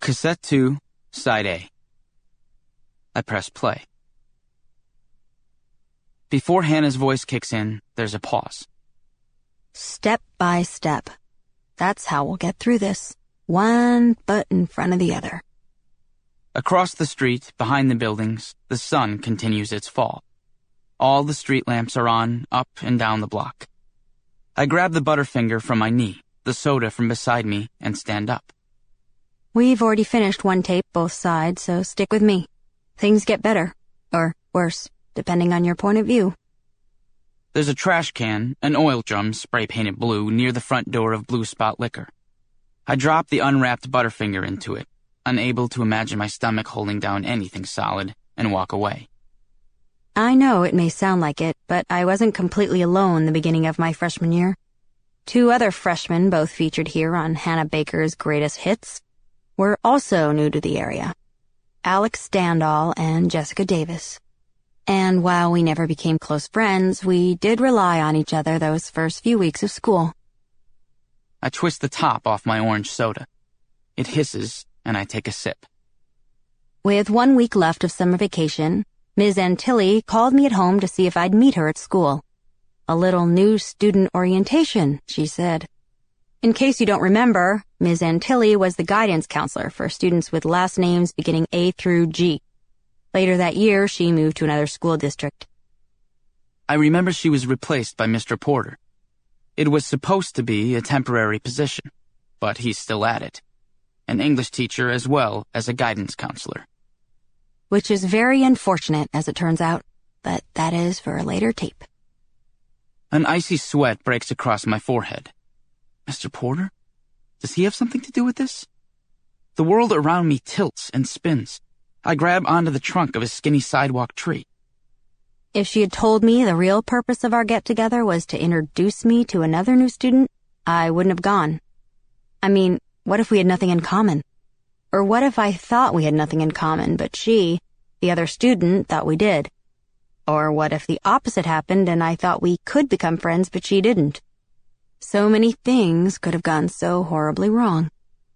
Cassette 2, Side A. I press play. Before Hannah's voice kicks in, there's a pause. Step by step. That's how we'll get through this. One foot in front of the other. Across the street, behind the buildings, the sun continues its fall. All the street lamps are on, up and down the block. I grab the Butterfinger from my knee, the soda from beside me, and stand up. We've already finished one tape both sides, so stick with me. Things get better, or worse, depending on your point of view. There's a trash can, an oil drum spray-painted blue near the front door of Blue Spot Liquor. I drop the unwrapped Butterfinger into it, unable to imagine my stomach holding down anything solid, and walk away. I know it may sound like it, but I wasn't completely alone the beginning of my freshman year. 2 other freshmen, both featured here on Hannah Baker's Greatest Hits, were also new to the area. Alex Standall and Jessica Davis. And while we never became close friends, we did rely on each other those first few weeks of school. I twist the top off my orange soda. It hisses, and I take a sip. With 1 week left of summer vacation, Ms. Antilli called me at home to see if I'd meet her at school. A little new student orientation, she said. In case you don't remember, Ms. Antilli was the guidance counselor for students with last names beginning A through G. Later that year, she moved to another school district. I remember she was replaced by Mr. Porter. It was supposed to be a temporary position, but he's still at it. An English teacher as well as a guidance counselor. Which is very unfortunate, as it turns out, but that is for a later tape. An icy sweat breaks across my forehead. Mr. Porter? Does he have something to do with this? The world around me tilts and spins. I grab onto the trunk of a skinny sidewalk tree. If she had told me the real purpose of our get-together was to introduce me to another new student, I wouldn't have gone. I mean, what if we had nothing in common? Or what if I thought we had nothing in common, but she, the other student, thought we did? Or what if the opposite happened and I thought we could become friends, but she didn't? So many things could have gone so horribly wrong.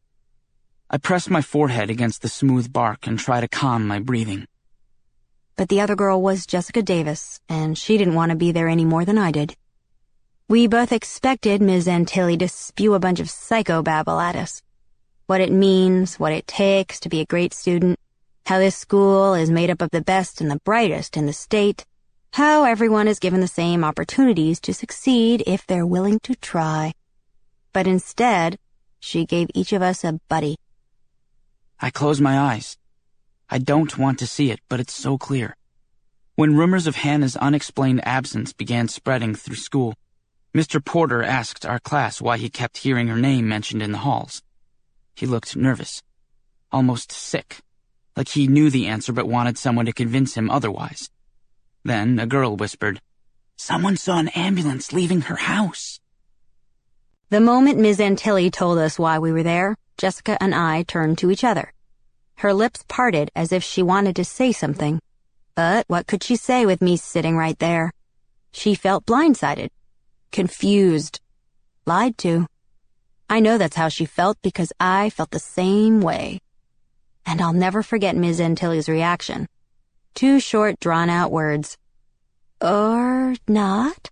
I press my forehead against the smooth bark and try to calm my breathing. But the other girl was Jessica Davis, and she didn't want to be there any more than I did. We both expected Ms. Antilli to spew a bunch of psychobabble at us. What it means, what it takes to be a great student, how this school is made up of the best and the brightest in the state, how everyone is given the same opportunities to succeed if they're willing to try. But instead, she gave each of us a buddy. I close my eyes. I don't want to see it, but it's so clear. When rumors of Hannah's unexplained absence began spreading through school, Mr. Porter asked our class why he kept hearing her name mentioned in the halls. He looked nervous, almost sick, like he knew the answer but wanted someone to convince him otherwise. Then a girl whispered, "Someone saw an ambulance leaving her house." The moment Ms. Antilli told us why we were there, Jessica and I turned to each other. Her lips parted as if she wanted to say something. But what could she say with me sitting right there? She felt blindsided, confused, lied to. I know that's how she felt because I felt the same way. And I'll never forget Ms. Antilli's reaction. 2 short, drawn-out words. Or not?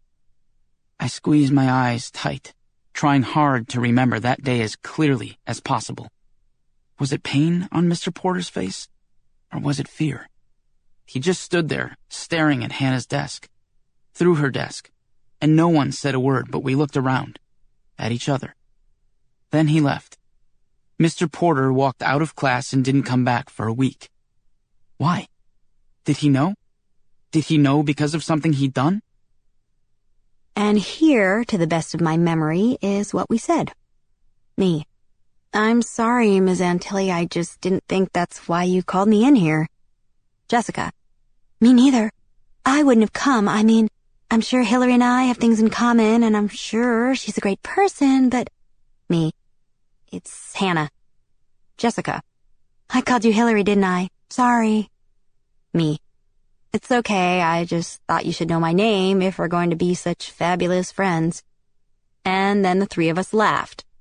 I squeeze my eyes tight, trying hard to remember that day as clearly as possible. Was it pain on Mr. Porter's face? Or was it fear? He just stood there, staring at Hannah's desk, through her desk, and no one said a word, but we looked around, at each other. Then he left. Mr. Porter walked out of class and didn't come back for a week. Why? Did he know? Did he know because of something he'd done? And here, to the best of my memory, is what we said. Me. I'm sorry, Ms. Antilli, I just didn't think that's why you called me in here. Jessica. Me neither. I wouldn't have come. I mean, I'm sure Hillary and I have things in common, and I'm sure she's a great person, but... Me. It's Hannah. Jessica. I called you Hillary, didn't I? Sorry. Me. It's okay, I just thought you should know my name if we're going to be such fabulous friends. And then the 3 of us laughed.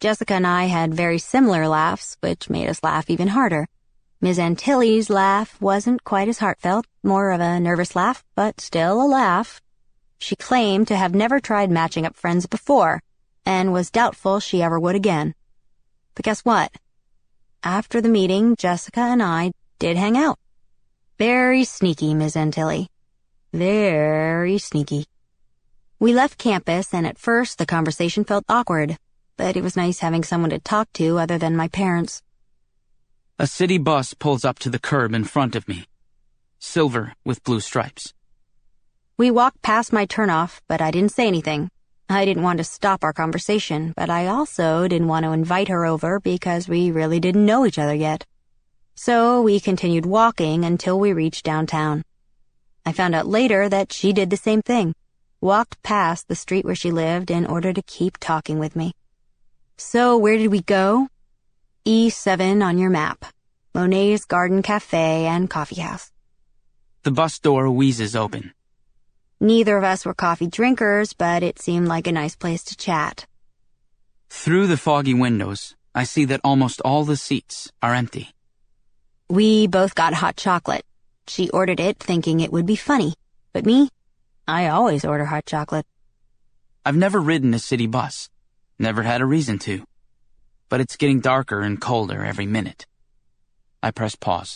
Jessica and I had very similar laughs, which made us laugh even harder. Ms. Antilles' laugh wasn't quite as heartfelt, more of a nervous laugh, but still a laugh. She claimed to have never tried matching up friends before, and was doubtful she ever would again. But guess what? After the meeting, Jessica and I did hang out. Very sneaky, Ms. Antilles. Very sneaky. We left campus, and at first the conversation felt awkward, but it was nice having someone to talk to other than my parents. A city bus pulls up to the curb in front of me. Silver with blue stripes. We walked past my turnoff, but I didn't say anything. I didn't want to stop our conversation, but I also didn't want to invite her over because we really didn't know each other yet. So we continued walking until we reached downtown. I found out later that she did the same thing, walked past the street where she lived in order to keep talking with me. So where did we go? E7 on your map. Monet's Garden Cafe and Coffee House. The bus door wheezes open. Neither of us were coffee drinkers, but it seemed like a nice place to chat. Through the foggy windows, I see that almost all the seats are empty. We both got hot chocolate. She ordered it thinking it would be funny. But me? I always order hot chocolate. I've never ridden a city bus. Never had a reason to. But it's getting darker and colder every minute. I press pause.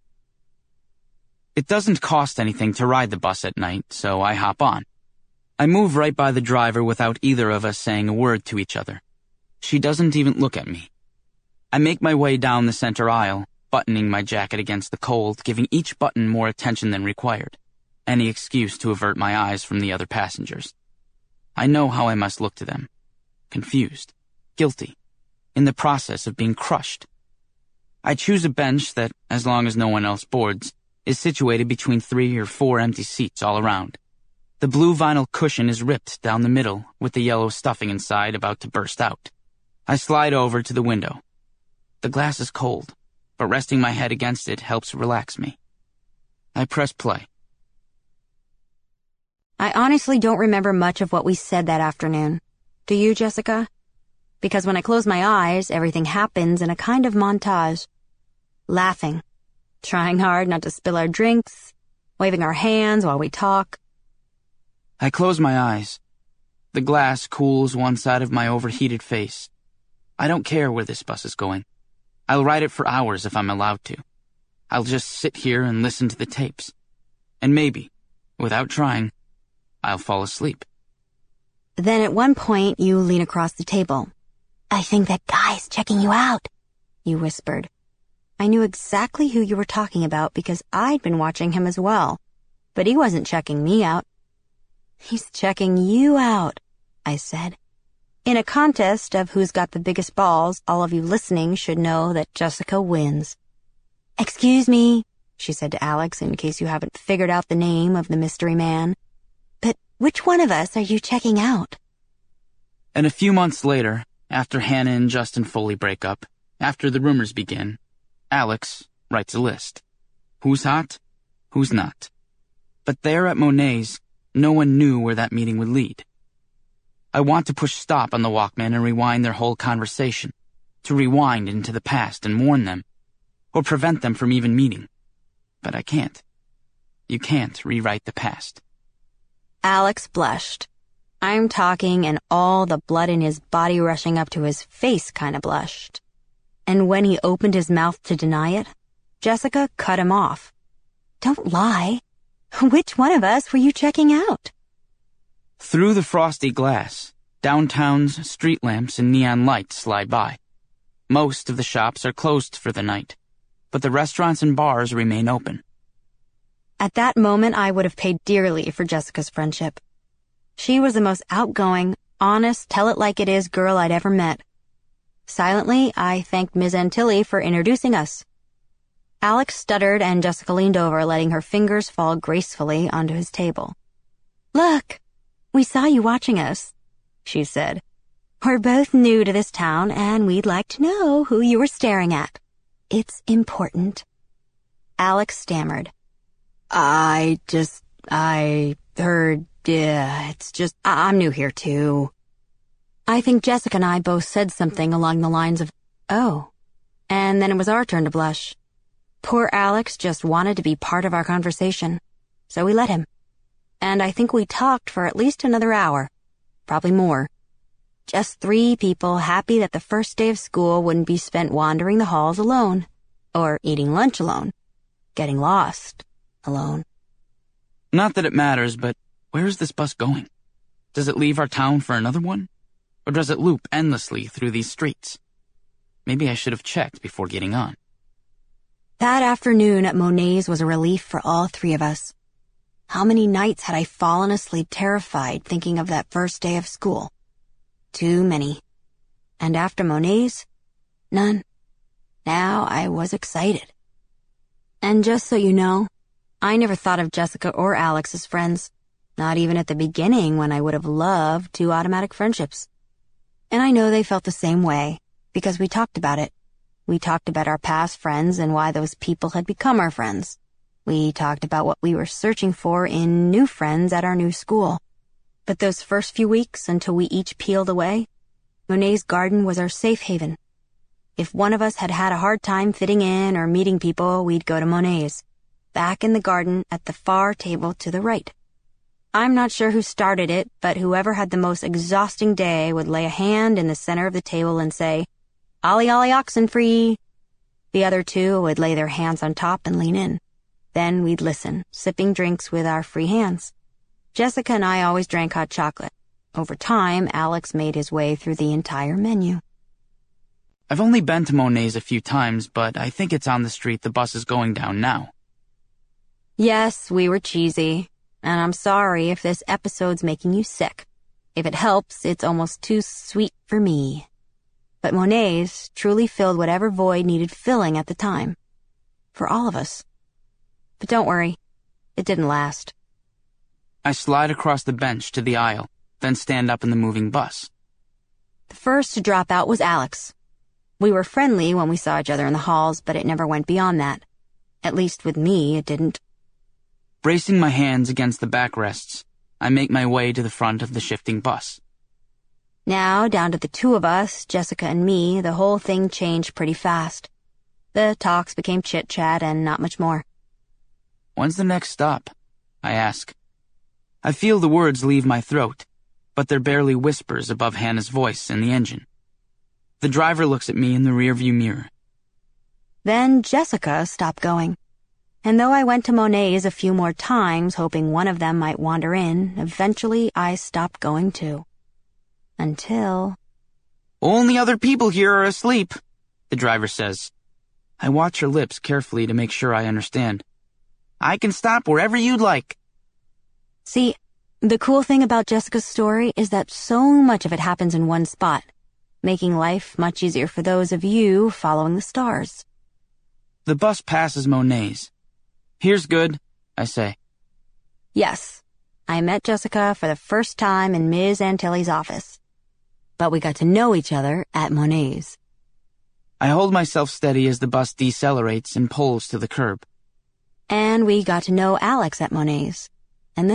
It doesn't cost anything to ride the bus at night, so I hop on. I move right by the driver without either of us saying a word to each other. She doesn't even look at me. I make my way down the center aisle, buttoning my jacket against the cold, giving each button more attention than required. Any excuse to avert my eyes from the other passengers. I know how I must look to them. Confused. Guilty. In the process of being crushed. I choose a bench that, as long as no one else boards, is situated between 3 or 4 empty seats all around. The blue vinyl cushion is ripped down the middle, with the yellow stuffing inside about to burst out. I slide over to the window. The glass is cold, but resting my head against it helps relax me. I press play. I honestly don't remember much of what we said that afternoon. Do you, Jessica? Because when I close my eyes, everything happens in a kind of montage. Laughing, trying hard not to spill our drinks, waving our hands while we talk. I close my eyes. The glass cools one side of my overheated face. I don't care where this bus is going. I'll ride it for hours if I'm allowed to. I'll just sit here and listen to the tapes. And maybe, without trying, I'll fall asleep. Then at one point, you lean across the table. "I think that guy's checking you out," you whispered. I knew exactly who you were talking about because I'd been watching him as well. But he wasn't checking me out. "He's checking you out," I said. In a contest of who's got the biggest balls, all of you listening should know that Jessica wins. "Excuse me," she said to Alex, in case you haven't figured out the name of the mystery man. "But which one of us are you checking out?" And a few months later, after Hannah and Justin Foley break up, after the rumors begin, Alex writes a list. Who's hot? Who's not? But there at Monet's, no one knew where that meeting would lead. I want to push stop on the Walkman and rewind their whole conversation, to rewind into the past and warn them, or prevent them from even meeting. But I can't. You can't rewrite the past. Alex blushed. I'm talking and all the blood in his body rushing up to his face kind of blushed. And when he opened his mouth to deny it, Jessica cut him off. "Don't lie. Which one of us were you checking out?" Through the frosty glass, downtown's street lamps and neon lights slide by. Most of the shops are closed for the night, but the restaurants and bars remain open. At that moment, I would have paid dearly for Jessica's friendship. She was the most outgoing, honest, tell-it-like-it-is girl I'd ever met. Silently, I thanked Ms. Antilles for introducing us. Alex stuttered and Jessica leaned over, letting her fingers fall gracefully onto his table. "Look, we saw you watching us," she said. "We're both new to this town, and we'd like to know who you were staring at. It's important." Alex stammered. I heard, it's just, I'm new here too." I think Jessica and I both said something along the lines of, "Oh," and then it was our turn to blush. Poor Alex just wanted to be part of our conversation, so we let him. And I think we talked for at least another hour, probably more. Just 3 people happy that the first day of school wouldn't be spent wandering the halls alone, or eating lunch alone, getting lost alone. Not that it matters, but where is this bus going? Does it leave our town for another one? Or does it loop endlessly through these streets? Maybe I should have checked before getting on. That afternoon at Monet's was a relief for all 3 of us. How many nights had I fallen asleep terrified thinking of that first day of school? Too many. And after Monet's, none. Now I was excited. And just so you know, I never thought of Jessica or Alex as friends, not even at the beginning when I would have loved 2 automatic friendships. And I know they felt the same way, because we talked about it. We talked about our past friends and why those people had become our friends. We talked about what we were searching for in new friends at our new school. But those first few weeks, until we each peeled away, Monet's garden was our safe haven. If one of us had had a hard time fitting in or meeting people, we'd go to Monet's, back in the garden at the far table to the right. I'm not sure who started it, but whoever had the most exhausting day would lay a hand in the center of the table and say, "Ollie, ollie, oxen free." The other 2 would lay their hands on top and lean in. Then we'd listen, sipping drinks with our free hands. Jessica and I always drank hot chocolate. Over time, Alex made his way through the entire menu. I've only been to Monet's a few times, but I think it's on the street the bus is going down now. Yes, we were cheesy, and I'm sorry if this episode's making you sick. If it helps, it's almost too sweet for me. But Monet's truly filled whatever void needed filling at the time. For all of us. But don't worry, it didn't last. I slide across the bench to the aisle, then stand up in the moving bus. The first to drop out was Alex. We were friendly when we saw each other in the halls, but it never went beyond that. At least with me, it didn't. Bracing my hands against the backrests, I make my way to the front of the shifting bus. Now, down to the 2 of us, Jessica and me, the whole thing changed pretty fast. The talks became chit-chat and not much more. When's the next stop? I ask. I feel the words leave my throat, but they're barely whispers above Hannah's voice in the engine. The driver looks at me in the rearview mirror. Then Jessica stopped going. And though I went to Monet's a few more times, hoping one of them might wander in, eventually I stopped going too. Until... Only other people here are asleep, the driver says. I watch her lips carefully to make sure I understand. I can stop wherever you'd like. See, the cool thing about Jessica's story is that so much of it happens in one spot, making life much easier for those of you following the stars. The bus passes Monet's. Here's good, I say. Yes, I met Jessica for the first time in Ms. Antilles' office. But we got to know each other at Monet's. I hold myself steady as the bus decelerates and pulls to the curb. And we got to know Alex at Monet's. And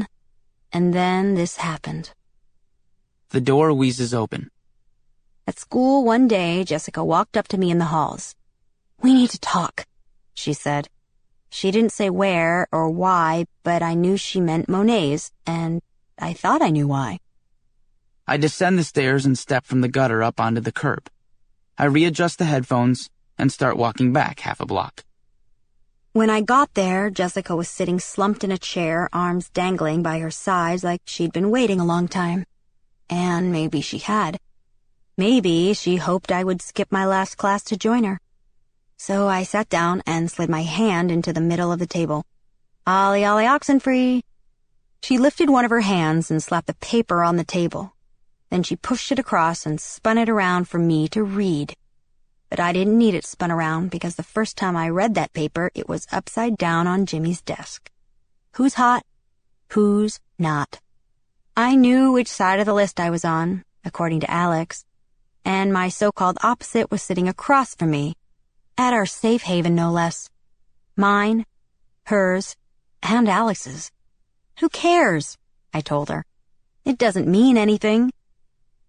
then this happened. The door wheezes open. At school one day, Jessica walked up to me in the halls. "We need to talk," she said. She didn't say where or why, but I knew she meant Monet's, and I thought I knew why. I descend the stairs and step from the gutter up onto the curb. I readjust the headphones and start walking back half a block. When I got there, Jessica was sitting slumped in a chair, arms dangling by her sides like she'd been waiting a long time. And maybe she had. Maybe she hoped I would skip my last class to join her. So I sat down and slid my hand into the middle of the table. "Ollie, ollie, oxen free." She lifted one of her hands and slapped the paper on the table. Then she pushed it across and spun it around for me to read. But I didn't need it spun around because the first time I read that paper, it was upside down on Jimmy's desk. Who's hot? Who's not? I knew which side of the list I was on, according to Alex, and my so-called opposite was sitting across from me, at our safe haven no less. Mine, hers, and Alex's. Who cares? I told her. It doesn't mean anything.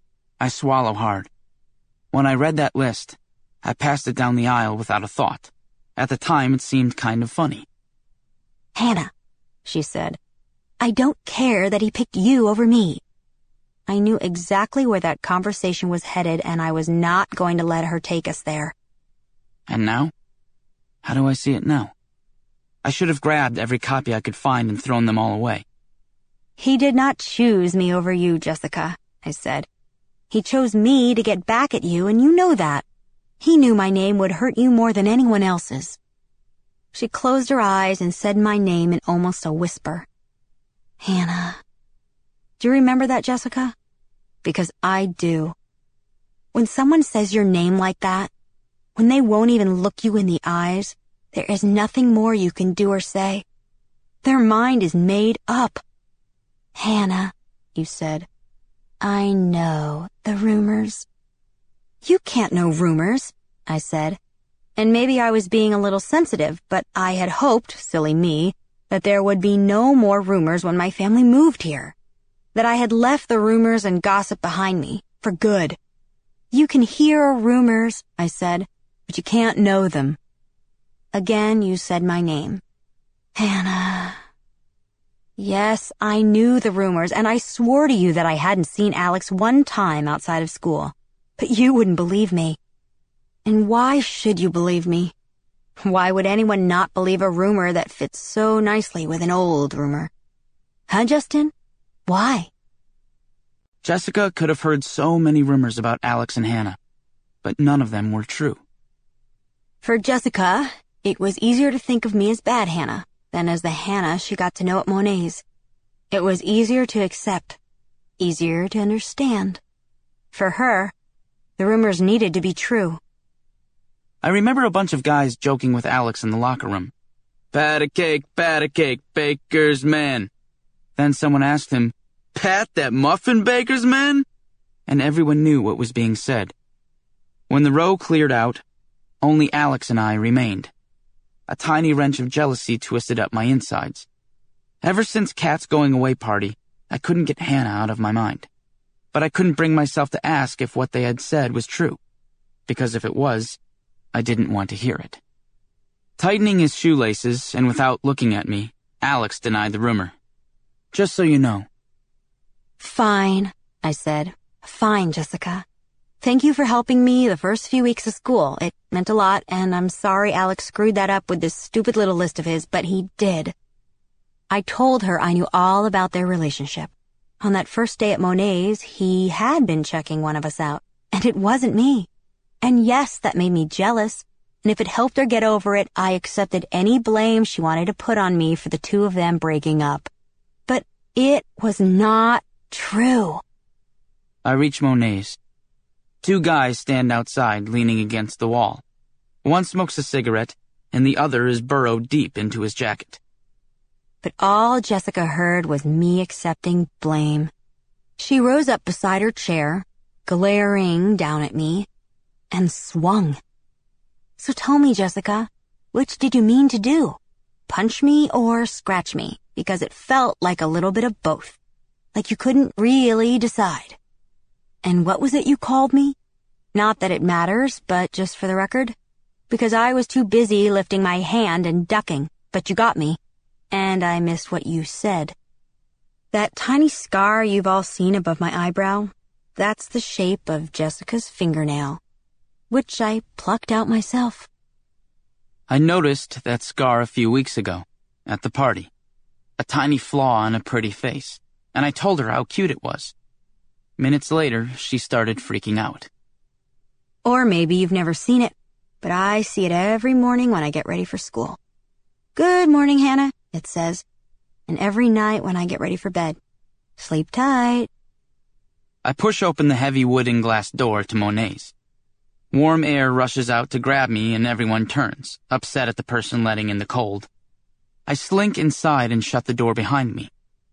I swallow hard. When I read that list, I passed it down the aisle without a thought. At the time, it seemed kind of funny. Hannah, she said, I don't care that he picked you over me. I knew exactly where that conversation was headed, and I was not going to let her take us there. And now? How do I see it now? I should have grabbed every copy I could find and thrown them all away. He did not choose me over you, Jessica, I said. He chose me to get back at you, and you know that. He knew my name would hurt you more than anyone else's. She closed her eyes and said my name in almost a whisper. Hannah. Do you remember that, Jessica? Because I do. When someone says your name like that, when they won't even look you in the eyes, there is nothing more you can do or say. Their mind is made up. Hannah, you said, I know the rumors. You can't know rumors, I said. And maybe I was being a little sensitive, but I had hoped, silly me, that there would be no more rumors when my family moved here. That I had left the rumors and gossip behind me, for good. You can hear rumors, I said, but you can't know them. Again, you said my name. Hannah. Yes, I knew the rumors, and I swore to you that I hadn't seen Alex one time outside of school. But you wouldn't believe me. And why should you believe me? Why would anyone not believe a rumor that fits so nicely with an old rumor? Huh, Justin? Why? Jessica could have heard so many rumors about Alex and Hannah, but none of them were true. For Jessica, it was easier to think of me as bad Hannah than as the Hannah she got to know at Monet's. It was easier to accept, easier to understand. For her, the rumors needed to be true. I remember a bunch of guys joking with Alex in the locker room. Pat a cake, baker's man. Then someone asked him, Pat, that muffin baker's man? And everyone knew what was being said. When the row cleared out, only Alex and I remained. A tiny wrench of jealousy twisted up my insides. Ever since Kat's going-away party, I couldn't get Hannah out of my mind. But I couldn't bring myself to ask if what they had said was true, because if it was, I didn't want to hear it. Tightening his shoelaces, and without looking at me, Alex denied the rumor. Just so you know. Fine, I said. Fine, Jessica. Thank you for helping me the first few weeks of school. It meant a lot, and I'm sorry Alex screwed that up with this stupid little list of his, but he did. I told her I knew all about their relationship. On that first day at Monet's, he had been checking one of us out, and it wasn't me. And yes, that made me jealous, and if it helped her get over it, I accepted any blame she wanted to put on me for the two of them breaking up. But it was not true. I reach Monet's. Two guys stand outside, leaning against the wall. One smokes a cigarette, and the other is burrowed deep into his jacket. But all Jessica heard was me accepting blame. She rose up beside her chair, glaring down at me, and swung. So tell me, Jessica, which did you mean to do? Punch me or scratch me? Because it felt like a little bit of both. Like you couldn't really decide. And what was it you called me? Not that it matters, but just for the record. Because I was too busy lifting my hand and ducking, but you got me. And I missed what you said. That tiny scar you've all seen above my eyebrow, that's the shape of Jessica's fingernail, which I plucked out myself. I noticed that scar a few weeks ago, at the party. A tiny flaw on a pretty face, and I told her how cute it was. Minutes later, she started freaking out. Or maybe you've never seen it, but I see it every morning when I get ready for school. Good morning, Hannah, it says, and every night when I get ready for bed. Sleep tight. I push open the heavy wooden glass door to Monet's. Warm air rushes out to grab me and everyone turns, upset at the person letting in the cold. I slink inside and shut the door behind me.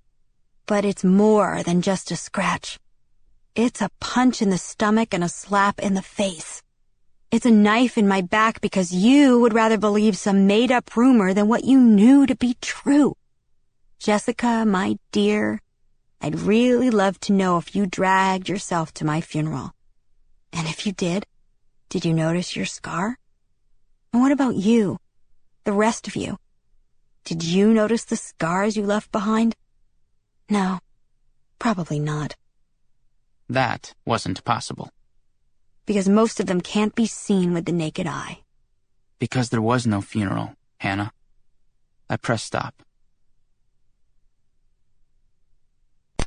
But it's more than just a scratch. It's a punch in the stomach and a slap in the face. It's a knife in my back because you would rather believe some made-up rumor than what you knew to be true. Jessica, my dear, I'd really love to know if you dragged yourself to my funeral. And if you did you notice your scar? And what about you? The rest of you? Did you notice the scars you left behind? No, probably not. That wasn't possible. Because most of them can't be seen with the naked eye. Because there was no funeral, Hannah. I pressed stop.